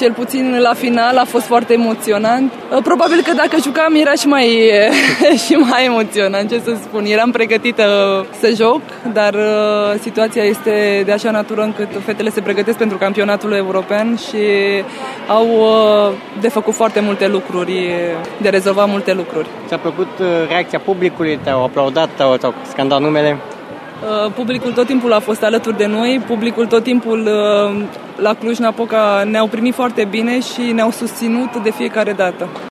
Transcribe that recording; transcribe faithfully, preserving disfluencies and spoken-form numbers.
cel puțin la final a fost foarte emoționant. Probabil că dacă jucam era și mai, și mai emoționant, ce să spun. Eram pregătită să joc, dar situația este de așa natură încât fetele se pregătesc pentru campionatul european și au de făcut foarte multe lucruri, de rezolvat multe lucruri. Ți-a plăcut reacția publicului? Te-au aplaudat, te-au, te-au scandat numele? Publicul tot timpul a fost alături de noi, publicul tot timpul la Cluj-Napoca ne-au primit foarte bine și ne-au susținut de fiecare dată.